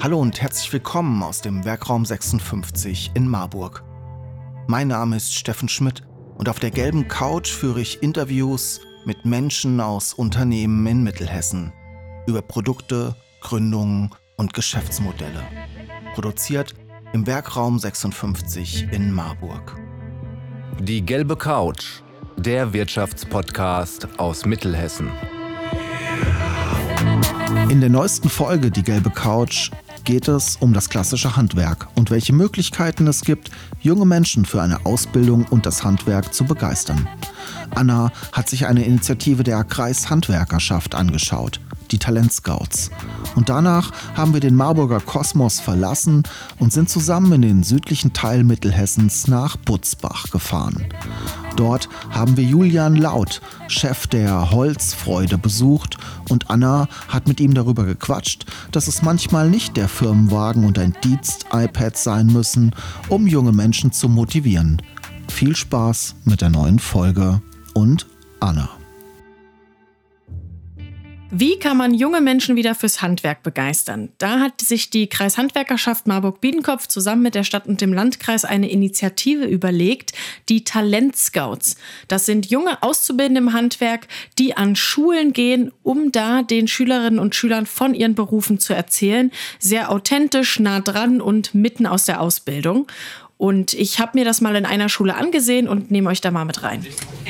Hallo und herzlich willkommen aus dem Werkraum 56 in Marburg. Mein Name ist Steffen Schmidt und auf der gelben Couch führe ich Interviews mit Menschen aus Unternehmen in Mittelhessen über Produkte, Gründungen und Geschäftsmodelle. Produziert im Werkraum 56 in Marburg. Die gelbe Couch, der Wirtschaftspodcast aus Mittelhessen. In der neuesten Folge Die gelbe Couch geht es um das klassische Handwerk und welche Möglichkeiten es gibt, junge Menschen für eine Ausbildung und das Handwerk zu begeistern. Anna hat sich eine Initiative der Kreishandwerkerschaft angeschaut, die Talentscouts. Und danach haben wir den Marburger Kosmos verlassen und sind zusammen in den südlichen Teil Mittelhessens nach Butzbach gefahren. Dort haben wir Julian Lauth, Chef der Holzfreude, besucht und Anna hat mit ihm darüber gequatscht, dass es manchmal nicht der Firmenwagen und ein Dienst-iPad sein müssen, um junge Menschen zu motivieren. Viel Spaß mit der neuen Folge und Anna. Wie kann man junge Menschen wieder fürs Handwerk begeistern? Da hat sich die Kreishandwerkerschaft Marburg-Biedenkopf zusammen mit der Stadt und dem Landkreis eine Initiative überlegt, die Talentscouts. Das sind junge Auszubildende im Handwerk, die an Schulen gehen, um da den Schülerinnen und Schülern von ihren Berufen zu erzählen. Sehr authentisch, nah dran und mitten aus der Ausbildung. Und ich habe mir das mal in einer Schule angesehen und nehme euch da mal mit rein.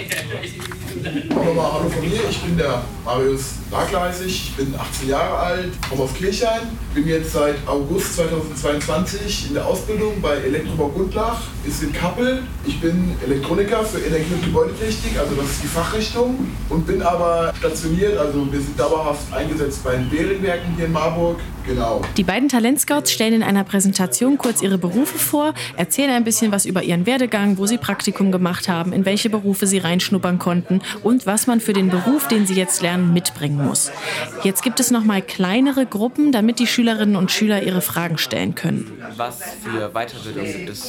Hallo von mir, ich bin der Marius Lagleisig, ich bin 18 Jahre alt, komme aus Kirchhain, bin jetzt seit August 2022 in der Ausbildung bei Elektrobau Gundlach, ist in Kappel. Ich bin Elektroniker für Energie- und Gebäudetechnik, also das ist die Fachrichtung, und bin aber stationiert, also wir sind dauerhaft eingesetzt bei den Beringwerken hier in Marburg. Genau. Die beiden Talentscouts stellen in einer Präsentation kurz ihre Berufe vor, erzählen ein bisschen was über ihren Werdegang, wo sie Praktikum gemacht haben, in welche Berufe sie reinschnuppern konnten und was man für den Beruf, den sie jetzt lernen, mitbringen muss. Jetzt gibt es nochmal kleinere Gruppen, damit die Schülerinnen und Schüler ihre Fragen stellen können. Was für Weiterbildung gibt es?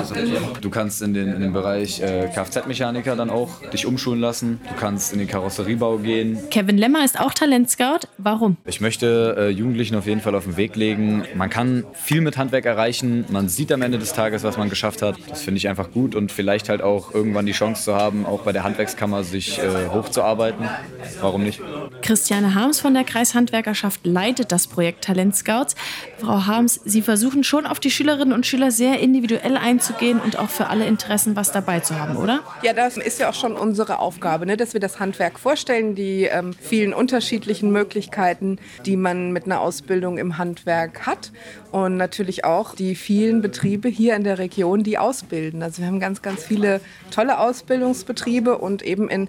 Du kannst in den Bereich Kfz-Mechaniker dann auch dich umschulen lassen. Du kannst in den Karosseriebau gehen. Kevin Lemmer ist auch Talentscout. Warum? Ich möchte Jugendlichen auf jeden Fall auf den Weg legen. Man kann viel mit Handwerk erreichen. Man sieht am Ende des Tages, was man geschafft hat. Das finde ich einfach gut und vielleicht halt auch irgendwann die Chance zu haben, auch bei der Handwerkskammer sich hochzuarbeiten. Warum nicht? Christiane Harms von der Kreishandwerkerschaft leitet das Projekt Talentscouts. Frau Harms, Sie versuchen schon auf die Schülerinnen und Schüler sehr individuell einzugehen und auch für alle Interessen was dabei zu haben, oder? Ja, das ist ja auch schon unsere Aufgabe, ne? Dass wir das Handwerk vorstellen, die vielen unterschiedlichen Möglichkeiten, die man mit einer Ausbildung im Handwerk hat und natürlich auch die vielen Betriebe hier in der Region, die ausbilden. Also wir haben ganz, ganz viele tolle Ausbildungsbetriebe und eben in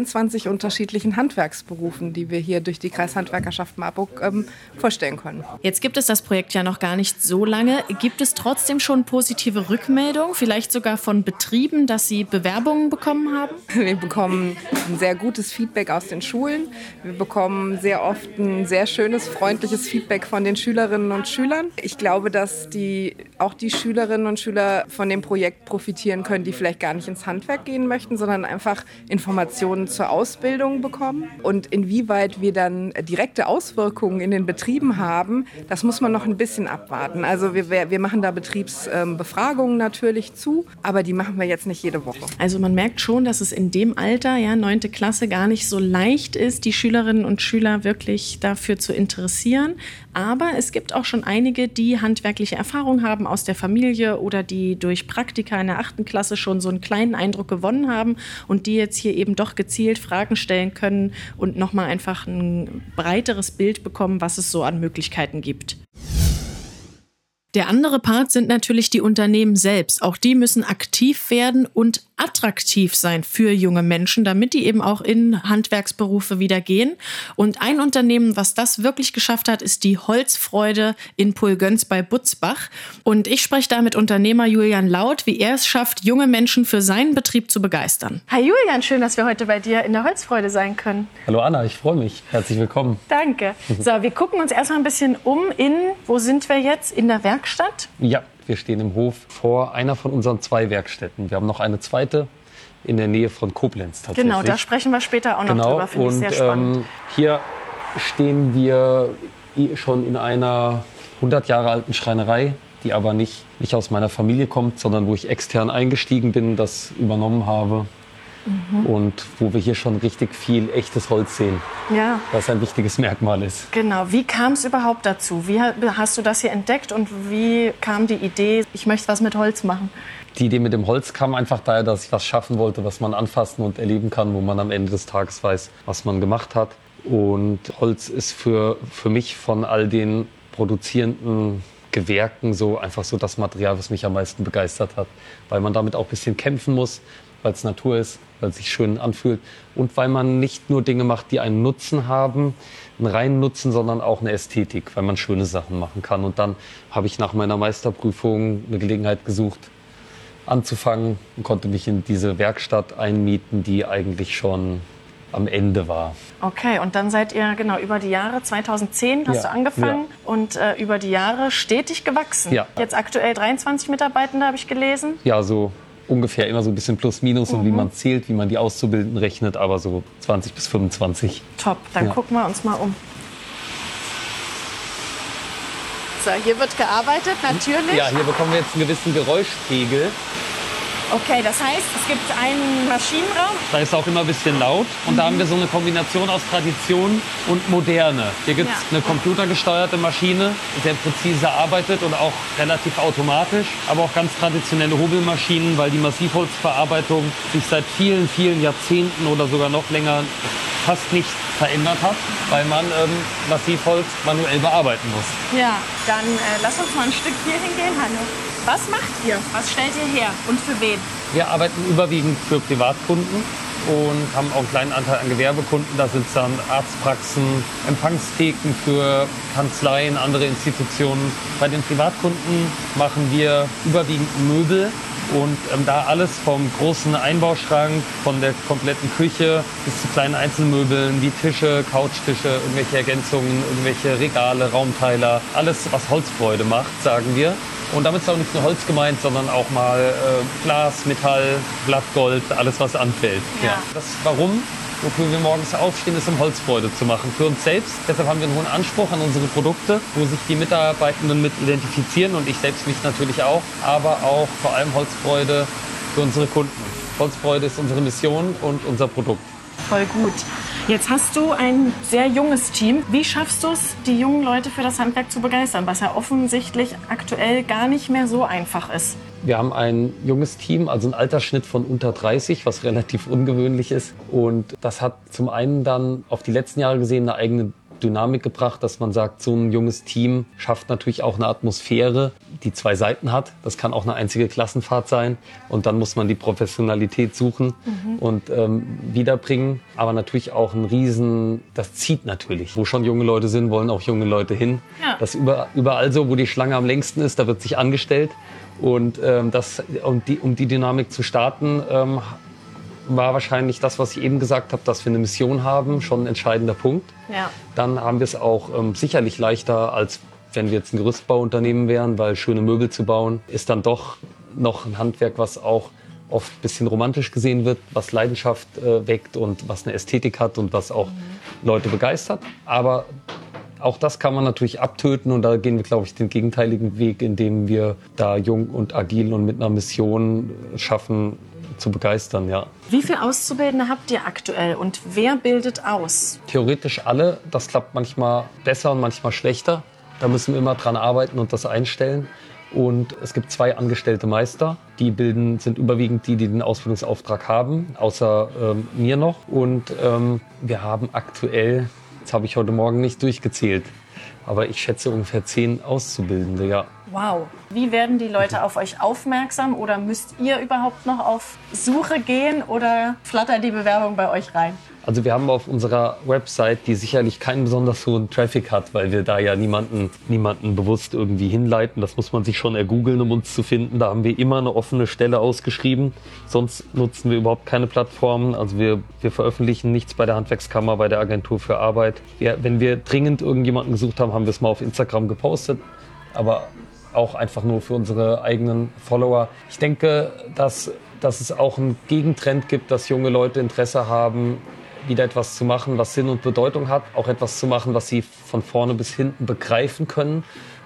24 unterschiedlichen Handwerksberufen, die wir hier durch die Kreishandwerkerschaft Marburg vorstellen können. Jetzt gibt es das Projekt ja noch gar nicht so lange. Gibt es trotzdem schon positive Rückmeldungen, vielleicht sogar von Betrieben, dass sie Bewerbungen bekommen haben? Wir bekommen ein sehr gutes Feedback aus den Schulen. Wir bekommen sehr oft ein sehr schönes, freundliches Feedback von den Schülerinnen und Schülern. Ich glaube, dass auch die Schülerinnen und Schüler von dem Projekt profitieren können, die vielleicht gar nicht ins Handwerk gehen möchten, sondern einfach Informationen zur Ausbildung bekommen. Und inwieweit wir dann direkte Auswirkungen in den Betrieben haben, das muss man noch ein bisschen abwarten. Also wir machen da Betriebsbefragungen natürlich zu, aber die machen wir jetzt nicht jede Woche. Also man merkt schon, dass es in dem Alter, 9. Klasse, gar nicht so leicht ist, die Schülerinnen und Schüler wirklich dafür zu interessieren. Aber es gibt auch schon einige, die handwerkliche Erfahrung haben aus der Familie oder die durch Praktika in der 8. Klasse schon so einen kleinen Eindruck gewonnen haben und die jetzt hier eben doch gezielt Fragen stellen können und nochmal einfach ein breiteres Bild bekommen, was es so an Möglichkeiten gibt. Der andere Part sind natürlich die Unternehmen selbst. Auch die müssen aktiv werden und attraktiv sein für junge Menschen, damit die eben auch in Handwerksberufe wieder gehen. Und ein Unternehmen, was das wirklich geschafft hat, ist die Holzfreude in Pulgöns bei Butzbach. Und ich spreche da mit Unternehmer Julian Lauth, wie er es schafft, junge Menschen für seinen Betrieb zu begeistern. Hi Julian, schön, dass wir heute bei dir in der Holzfreude sein können. Hallo Anna, ich freue mich. Herzlich willkommen. Danke. So, wir gucken uns erstmal ein bisschen wo sind wir jetzt? In der Werkstatt? Ja, wir stehen im Hof vor einer von unseren 2 Werkstätten. Wir haben noch eine zweite in der Nähe von Koblenz tatsächlich. Genau, da sprechen wir später auch noch drüber, finde ich sehr spannend. Hier stehen wir schon in einer 100 Jahre alten Schreinerei, die aber nicht aus meiner Familie kommt, sondern wo ich extern eingestiegen bin, das übernommen habe. Und wo wir hier schon richtig viel echtes Holz sehen, Ja, was ein wichtiges Merkmal ist. genau. Wie kam es überhaupt dazu? Wie hast du das hier entdeckt und wie kam die Idee, ich möchte was mit Holz machen? Die Idee mit dem Holz kam einfach daher, dass ich was schaffen wollte, was man anfassen und erleben kann, wo man am Ende des Tages weiß, was man gemacht hat. Und Holz ist für mich von all den produzierenden Gewerken so einfach so das Material, was mich am meisten begeistert hat. Weil man damit auch ein bisschen kämpfen muss, weil es Natur ist, weil es sich schön anfühlt und weil man nicht nur Dinge macht, die einen Nutzen haben, einen reinen Nutzen, sondern auch eine Ästhetik, weil man schöne Sachen machen kann. Und dann habe ich nach meiner Meisterprüfung eine Gelegenheit gesucht, anzufangen und konnte mich in diese Werkstatt einmieten, die eigentlich schon am Ende war. Okay, und dann seid ihr genau über die Jahre, 2010 hast du angefangen und über die Jahre stetig gewachsen. Ja. Jetzt aktuell 23 Mitarbeitende, habe ich gelesen. Ja, so ungefähr immer so ein bisschen plus minus und wie man zählt, wie man die Auszubildenden rechnet, aber so 20 bis 25. Top, dann gucken wir uns mal um. So, hier wird gearbeitet, natürlich. Ja, hier bekommen wir jetzt einen gewissen Geräuschpegel. Okay, das heißt, es gibt einen Maschinenraum. Da ist auch immer ein bisschen laut. Und da haben wir so eine Kombination aus Tradition und Moderne. Hier gibt es eine computergesteuerte Maschine, die sehr präzise arbeitet und auch relativ automatisch. Aber auch ganz traditionelle Hobelmaschinen, weil die Massivholzverarbeitung sich seit vielen, vielen Jahrzehnten oder sogar noch länger fast nicht verändert hat, weil man Massivholz manuell bearbeiten muss. Ja, dann lass uns mal ein Stück hier hingehen, Hanno. Was macht ihr? Was stellt ihr her und für wen? Wir arbeiten überwiegend für Privatkunden und haben auch einen kleinen Anteil an Gewerbekunden. Da sind dann Arztpraxen, Empfangstheken für Kanzleien, andere Institutionen. Bei den Privatkunden machen wir überwiegend Möbel. Und da alles vom großen Einbauschrank, von der kompletten Küche bis zu kleinen Einzelmöbeln wie Tische, Couchtische, irgendwelche Ergänzungen, irgendwelche Regale, Raumteiler. Alles, was Holzfreude macht, sagen wir. Und damit ist auch nicht nur Holz gemeint, sondern auch mal Glas, Metall, Blattgold, alles was anfällt. Ja. Das Warum? Wofür wir morgens aufstehen, ist, um Holzfreude zu machen für uns selbst. Deshalb haben wir einen hohen Anspruch an unsere Produkte, wo sich die Mitarbeitenden mit identifizieren und ich selbst mich natürlich auch, aber auch vor allem Holzfreude für unsere Kunden. Holzfreude ist unsere Mission und unser Produkt. Voll gut. Jetzt hast du ein sehr junges Team. Wie schaffst du es, die jungen Leute für das Handwerk zu begeistern, was ja offensichtlich aktuell gar nicht mehr so einfach ist? Wir haben ein junges Team, also einen Altersschnitt von unter 30, was relativ ungewöhnlich ist. Und das hat zum einen dann auf die letzten Jahre gesehen eine eigene Dynamik gebracht, dass man sagt, so ein junges Team schafft natürlich auch eine Atmosphäre, die zwei Seiten hat. Das kann auch eine einzige Klassenfahrt sein. Und dann muss man die Professionalität suchen und wiederbringen. Aber natürlich auch das zieht natürlich. Wo schon junge Leute sind, wollen auch junge Leute hin. Ja. Das ist überall so, wo die Schlange am längsten ist, da wird sich angestellt. Und um die Dynamik zu starten, war wahrscheinlich das, was ich eben gesagt habe, dass wir eine Mission haben, schon ein entscheidender Punkt. Ja. Dann haben wir es auch sicherlich leichter, als wenn wir jetzt ein Gerüstbauunternehmen wären, weil schöne Möbel zu bauen ist dann doch noch ein Handwerk, was auch oft ein bisschen romantisch gesehen wird, was Leidenschaft weckt und was eine Ästhetik hat und was auch Leute begeistert. Aber auch das kann man natürlich abtöten und da gehen wir, glaube ich, den gegenteiligen Weg, indem wir da jung und agil und mit einer Mission schaffen, zu begeistern, ja. Wie viele Auszubildende habt ihr aktuell und wer bildet aus? Theoretisch alle. Das klappt manchmal besser und manchmal schlechter. Da müssen wir immer dran arbeiten und das einstellen. Und es gibt 2 angestellte Meister. Die sind überwiegend die den Ausbildungsauftrag haben, außer mir noch. Und wir haben aktuell, das habe ich heute Morgen nicht durchgezählt, aber ich schätze ungefähr 10 Auszubildende, ja. Wow. Wie werden die Leute auf euch aufmerksam oder müsst ihr überhaupt noch auf Suche gehen oder flattert die Bewerbung bei euch rein? Also wir haben auf unserer Website, die sicherlich keinen besonders hohen Traffic hat, weil wir da ja niemanden bewusst irgendwie hinleiten. Das muss man sich schon ergoogeln, um uns zu finden. Da haben wir immer eine offene Stelle ausgeschrieben. Sonst nutzen wir überhaupt keine Plattformen. Also wir veröffentlichen nichts bei der Handwerkskammer, bei der Agentur für Arbeit. Wenn wir dringend irgendjemanden gesucht haben, haben wir es mal auf Instagram gepostet. Aber auch einfach nur für unsere eigenen Follower. Ich denke, dass es auch einen Gegentrend gibt, dass junge Leute Interesse haben, wieder etwas zu machen, was Sinn und Bedeutung hat. Auch etwas zu machen, was sie von vorne bis hinten begreifen können.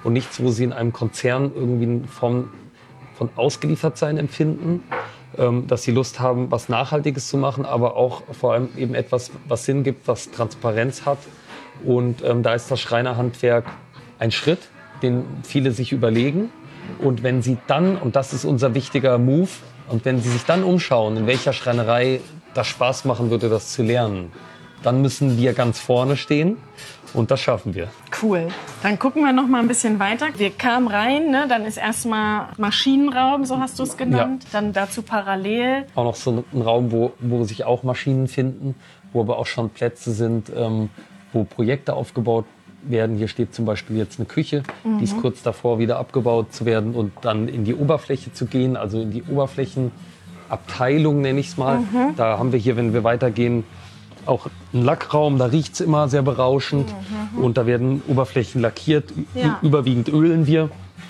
und nichts, wo sie in einem Konzern irgendwie von Ausgeliefertsein empfinden, dass sie Lust haben, was Nachhaltiges zu machen, aber auch vor allem eben etwas, was Sinn gibt, was Transparenz hat. Und da ist das Schreinerhandwerk ein Schritt, den viele sich überlegen. Und wenn sie dann, und das ist unser wichtiger Move, und wenn sie sich dann umschauen, in welcher Schreinerei das Spaß machen würde, das zu lernen, dann müssen wir ganz vorne stehen und das schaffen wir. Cool. Dann gucken wir noch mal ein bisschen weiter. Wir kamen rein, ne? Dann ist erstmal Maschinenraum, so hast du es genannt. Ja. Dann dazu parallel. Auch noch so ein Raum, wo sich auch Maschinen finden, wo aber auch schon Plätze sind, wo Projekte aufgebaut werden. Hier steht zum Beispiel jetzt eine Küche, die ist kurz davor, wieder abgebaut zu werden und dann in die Oberfläche zu gehen, also in die Oberflächenabteilung nenne ich es mal. Da haben wir hier, wenn wir weitergehen, auch einen Lackraum, da riecht es immer sehr berauschend und da werden Oberflächen lackiert, überwiegend ölen wir.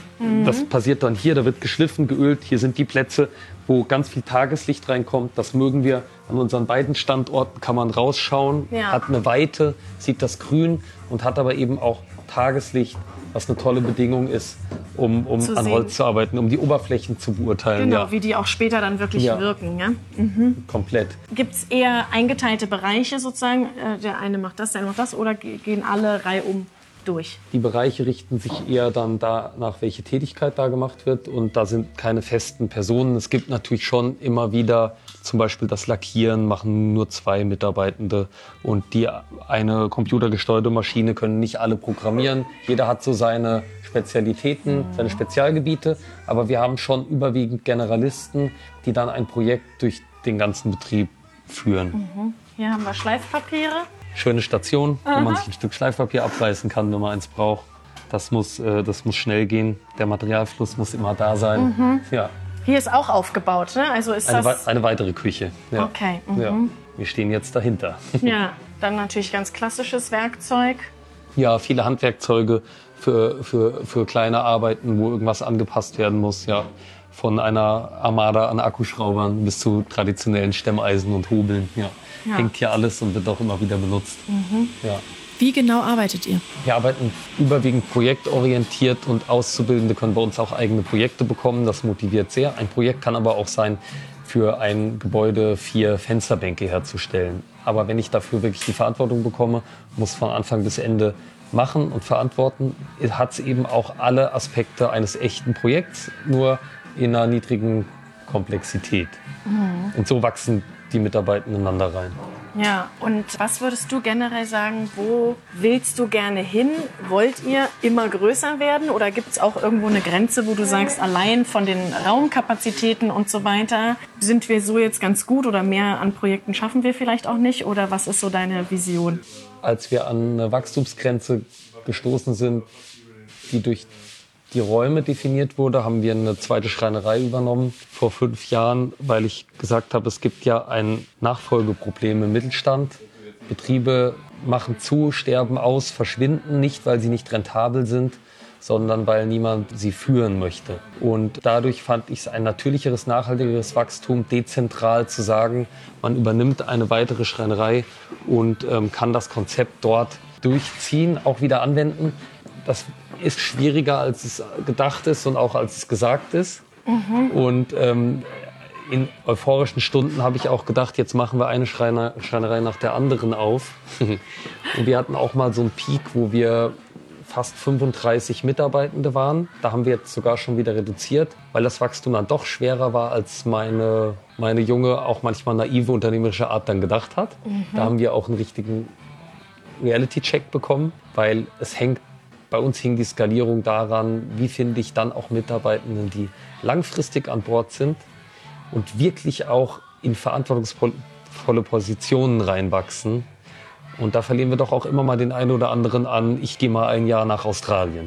Das passiert dann hier, da wird geschliffen, geölt. Hier sind die Plätze, wo ganz viel Tageslicht reinkommt. Das mögen wir. An unseren beiden Standorten kann man rausschauen, hat eine Weite, sieht das Grün und hat aber eben auch Tageslicht, was eine tolle Bedingung ist, um an Holz zu arbeiten, um die Oberflächen zu beurteilen. Genau, wie die auch später dann wirklich wirken. Ja? Komplett. Gibt es eher eingeteilte Bereiche sozusagen? Der eine macht das, der andere macht das, oder gehen alle reihum durch? Die Bereiche richten sich eher dann danach, welche Tätigkeit da gemacht wird. Und da sind keine festen Personen. Es gibt natürlich schon immer wieder zum Beispiel das Lackieren, machen nur 2 Mitarbeitende. Und die eine computergesteuerte Maschine können nicht alle programmieren. Jeder hat so seine Spezialitäten, seine Spezialgebiete. Aber wir haben schon überwiegend Generalisten, die dann ein Projekt durch den ganzen Betrieb führen. Hier haben wir Schleifpapiere. Schöne Station, wo man sich ein Stück Schleifpapier abreißen kann, wenn man eins braucht. Das muss schnell gehen. Der Materialfluss muss immer da sein. Ja. Hier ist auch aufgebaut, ne? Also ist eine weitere Küche. Ja. Okay. Ja. Wir stehen jetzt dahinter. Ja, dann natürlich ganz klassisches Werkzeug. Ja, viele Handwerkzeuge für kleine Arbeiten, wo irgendwas angepasst werden muss. Ja. Von einer Armada an Akkuschraubern bis zu traditionellen Stemmeisen und Hobeln. Ja. Hängt hier alles und wird auch immer wieder benutzt. Ja. Wie genau arbeitet ihr? Wir arbeiten überwiegend projektorientiert und Auszubildende können bei uns auch eigene Projekte bekommen. Das motiviert sehr. Ein Projekt kann aber auch sein, für ein Gebäude 4 Fensterbänke herzustellen. Aber wenn ich dafür wirklich die Verantwortung bekomme, muss von Anfang bis Ende machen und verantworten, hat es eben auch alle Aspekte eines echten Projekts, nur in einer niedrigen Komplexität. Und so wachsen die Mitarbeiter ineinander rein. Ja, und was würdest du generell sagen, wo willst du gerne hin? Wollt ihr immer größer werden oder gibt es auch irgendwo eine Grenze, wo du sagst, allein von den Raumkapazitäten und so weiter, sind wir so jetzt ganz gut oder mehr an Projekten schaffen wir vielleicht auch nicht? Oder was ist so deine Vision? Als wir an eine Wachstumsgrenze gestoßen sind, die durch die Räume definiert wurde, haben wir eine zweite Schreinerei übernommen vor 5 Jahren, weil ich gesagt habe, es gibt ja ein Nachfolgeproblem im Mittelstand. Betriebe machen zu, sterben aus, verschwinden nicht, weil sie nicht rentabel sind, sondern weil niemand sie führen möchte. Und dadurch fand ich es ein natürlicheres, nachhaltigeres Wachstum, dezentral zu sagen, man übernimmt eine weitere Schreinerei und kann das Konzept dort durchziehen, auch wieder anwenden. Das ist schwieriger, als es gedacht ist und auch als es gesagt ist. Und in euphorischen Stunden habe ich auch gedacht, jetzt machen wir eine Schreinerei nach der anderen auf. Und wir hatten auch mal so einen Peak, wo wir fast 35 Mitarbeitende waren. Da haben wir jetzt sogar schon wieder reduziert, weil das Wachstum dann doch schwerer war, als meine junge, auch manchmal naive unternehmerische Art dann gedacht hat. Da haben wir auch einen richtigen Reality-Check bekommen, weil bei uns hing die Skalierung daran, wie finde ich dann auch Mitarbeitenden, die langfristig an Bord sind und wirklich auch in verantwortungsvolle Positionen reinwachsen. Und da verlieren wir doch auch immer mal den einen oder anderen an, ich gehe mal ein Jahr nach Australien.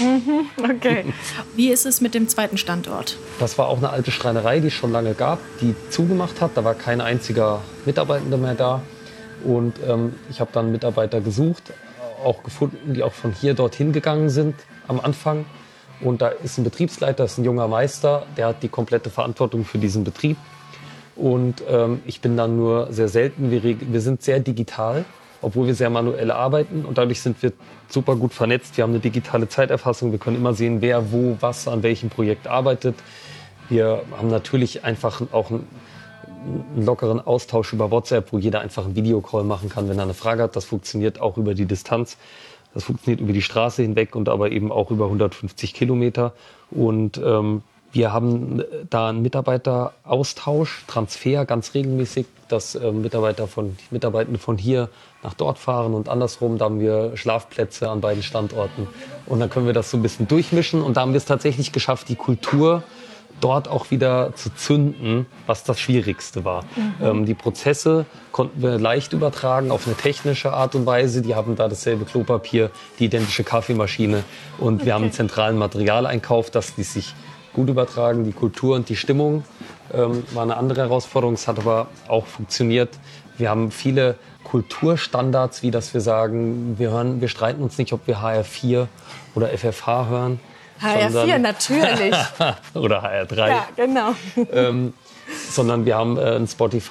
Okay. Wie ist es mit dem zweiten Standort? Das war auch eine alte Schreinerei, die es schon lange gab, die zugemacht hat. Da war kein einziger Mitarbeitender mehr da. Und ich habe dann Mitarbeiter gesucht, auch gefunden, die auch von hier dorthin gegangen sind am Anfang. Und da ist ein Betriebsleiter, das ist ein junger Meister, der hat die komplette Verantwortung für diesen Betrieb. Und ich bin dann nur sehr selten, wir sind sehr digital. obwohl wir sehr manuell arbeiten. Und dadurch sind wir super gut vernetzt. Wir haben eine digitale Zeiterfassung. Wir können immer sehen, wer, wo, was, an welchem Projekt arbeitet. Wir haben natürlich einfach auch einen lockeren Austausch über WhatsApp, wo jeder einfach einen Videocall machen kann, wenn er eine Frage hat. Das funktioniert auch über die Distanz. Das funktioniert über die Straße hinweg und aber eben auch über 150 Kilometer. Und wir haben da einen Mitarbeiteraustausch, Transfer ganz regelmäßig, dass Mitarbeitende von hier nach dort fahren und andersrum. Da haben wir Schlafplätze an beiden Standorten. Und dann können wir das so ein bisschen durchmischen. Und da haben wir es tatsächlich geschafft, die Kultur dort auch wieder zu zünden, was das Schwierigste war. Die Prozesse konnten wir leicht übertragen auf eine technische Art und Weise. Die haben da dasselbe Klopapier, die identische Kaffeemaschine und wir haben einen zentralen Materialeinkauf, das ließ sich gut übertragen. Die Kultur und die Stimmung war eine andere Herausforderung. Es hat aber auch funktioniert. Wir haben viele Kulturstandards, wie dass wir sagen, wir streiten uns nicht, ob wir HR4 oder FFH hören. HR4 natürlich. Oder HR3. Ja, genau. Sondern wir haben eine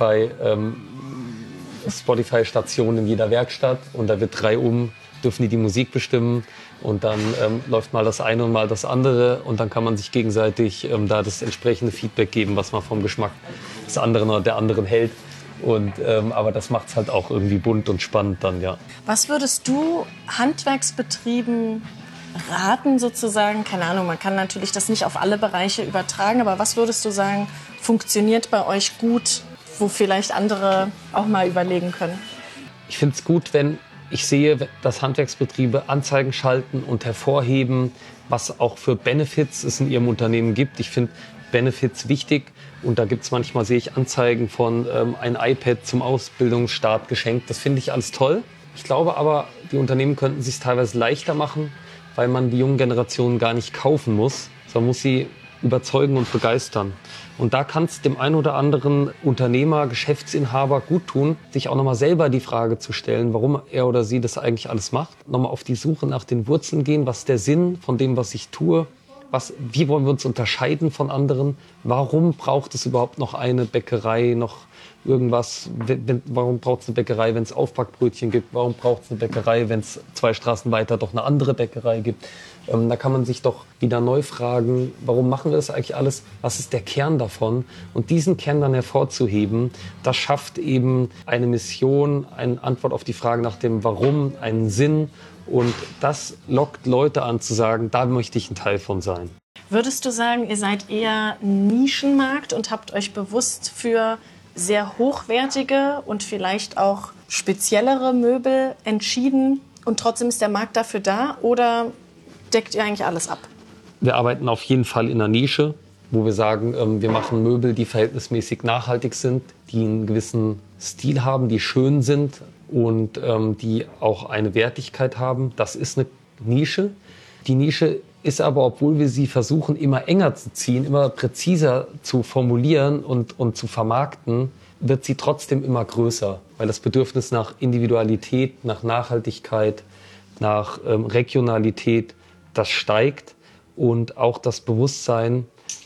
Spotify-Station in jeder Werkstatt und da wird reihum, dürfen die Musik bestimmen und dann läuft mal das eine und mal das andere und dann kann man sich gegenseitig da das entsprechende Feedback geben, was man vom Geschmack des anderen oder der anderen hält. Und, aber das macht es halt auch irgendwie bunt und spannend dann, ja. Was würdest du Handwerksbetrieben raten sozusagen? Keine Ahnung, man kann natürlich das nicht auf alle Bereiche übertragen, aber was würdest du sagen, funktioniert bei euch gut, wo vielleicht andere auch mal überlegen können? Ich finde es gut, wenn ich sehe, dass Handwerksbetriebe Anzeigen schalten und hervorheben, was auch für Benefits es in ihrem Unternehmen gibt. Ich finde Benefits wichtig und da gibt es manchmal, sehe ich Anzeigen von ein iPad zum Ausbildungsstart geschenkt. Das finde ich alles toll. Ich glaube aber, die Unternehmen könnten es sich teilweise leichter machen, weil man die jungen Generationen gar nicht kaufen muss, sondern muss sie überzeugen und begeistern. Und da kann es dem einen oder anderen Unternehmer, Geschäftsinhaber gut tun, sich auch nochmal selber die Frage zu stellen, warum er oder sie das eigentlich alles macht. Nochmal auf die Suche nach den Wurzeln gehen, was ist der Sinn von dem, was ich tue, wie wollen wir uns unterscheiden von anderen, warum braucht es überhaupt noch eine Bäckerei, noch irgendwas, warum braucht es eine Bäckerei, wenn es Aufbackbrötchen gibt, warum braucht es eine Bäckerei, wenn es 2 Straßen weiter doch eine andere Bäckerei gibt. Da kann man sich doch wieder neu fragen, warum machen wir das eigentlich alles, was ist der Kern davon? Und diesen Kern dann hervorzuheben, das schafft eben eine Mission, eine Antwort auf die Frage nach dem Warum, einen Sinn und das lockt Leute an zu sagen, da möchte ich ein Teil von sein. Würdest du sagen, ihr seid eher ein Nischenmarkt und habt euch bewusst für sehr hochwertige und vielleicht auch speziellere Möbel entschieden und trotzdem ist der Markt dafür da oder deckt ihr eigentlich alles ab? Wir arbeiten auf jeden Fall in einer Nische, wo wir sagen, wir machen Möbel, die verhältnismäßig nachhaltig sind, die einen gewissen Stil haben, die schön sind und die auch eine Wertigkeit haben. Das ist eine Nische. Die Nische ist aber, obwohl wir sie versuchen, immer enger zu ziehen, immer präziser zu formulieren und zu vermarkten, wird sie trotzdem immer größer. Weil das Bedürfnis nach Individualität, nach Nachhaltigkeit, nach Regionalität, das steigt. Und auch das Bewusstsein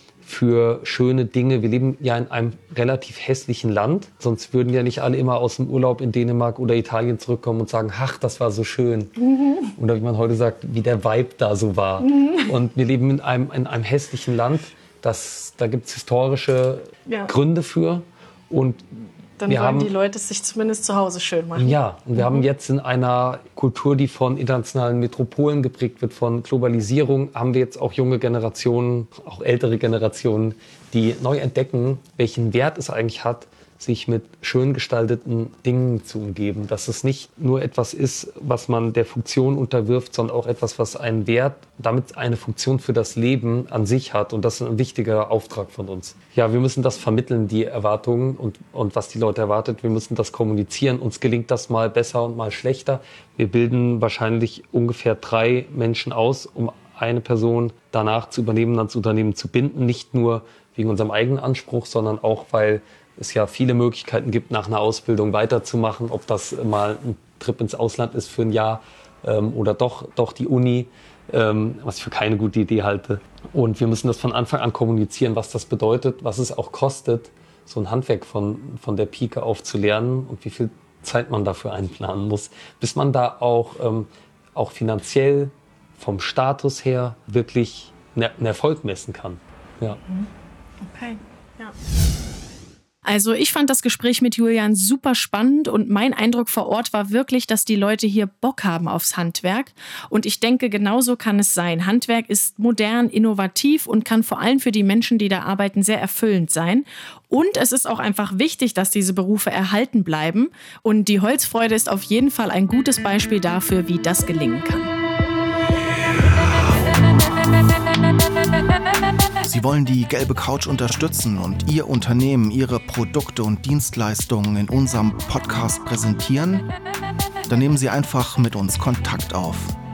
für schöne Dinge. Wir leben ja in einem relativ hässlichen Land. Sonst würden ja nicht alle immer aus dem Urlaub in Dänemark oder Italien zurückkommen und sagen, ach, das war so schön. Oder wie man heute sagt, wie der Vibe da so war. Und wir leben in einem hässlichen Land. Da gibt es historische Gründe für. Und dann wollen die Leute es sich zumindest zu Hause schön machen. Ja, und wir haben jetzt in einer Kultur, die von internationalen Metropolen geprägt wird, von Globalisierung, haben wir jetzt auch junge Generationen, auch ältere Generationen, die neu entdecken, welchen Wert es eigentlich hat, sich mit schön gestalteten Dingen zu umgeben. Dass es nicht nur etwas ist, was man der Funktion unterwirft, sondern auch etwas, was einen Wert, damit eine Funktion für das Leben an sich hat. Und das ist ein wichtiger Auftrag von uns. Ja, wir müssen das vermitteln, die Erwartungen und was die Leute erwartet. Wir müssen das kommunizieren. Uns gelingt das mal besser und mal schlechter. Wir bilden wahrscheinlich ungefähr 3 Menschen aus, um eine Person danach zu übernehmen, ans Unternehmen zu binden. Nicht nur wegen unserem eigenen Anspruch, sondern auch, weil es ja viele Möglichkeiten gibt, nach einer Ausbildung weiterzumachen, ob das mal ein Trip ins Ausland ist für ein Jahr oder doch die Uni, was ich für keine gute Idee halte. Und wir müssen das von Anfang an kommunizieren, was das bedeutet, was es auch kostet, so ein Handwerk von der Pike auf zu lernen und wie viel Zeit man dafür einplanen muss, bis man da auch finanziell vom Status her wirklich einen Erfolg messen kann. Ja. Okay, ja. Also ich fand das Gespräch mit Julian super spannend und mein Eindruck vor Ort war wirklich, dass die Leute hier Bock haben aufs Handwerk. Und ich denke, genauso kann es sein. Handwerk ist modern, innovativ und kann vor allem für die Menschen, die da arbeiten, sehr erfüllend sein. Und es ist auch einfach wichtig, dass diese Berufe erhalten bleiben. Und die Holzfreude ist auf jeden Fall ein gutes Beispiel dafür, wie das gelingen kann. Sie wollen die Gelbe Couch unterstützen und Ihr Unternehmen, Ihre Produkte und Dienstleistungen in unserem Podcast präsentieren? Dann nehmen Sie einfach mit uns Kontakt auf.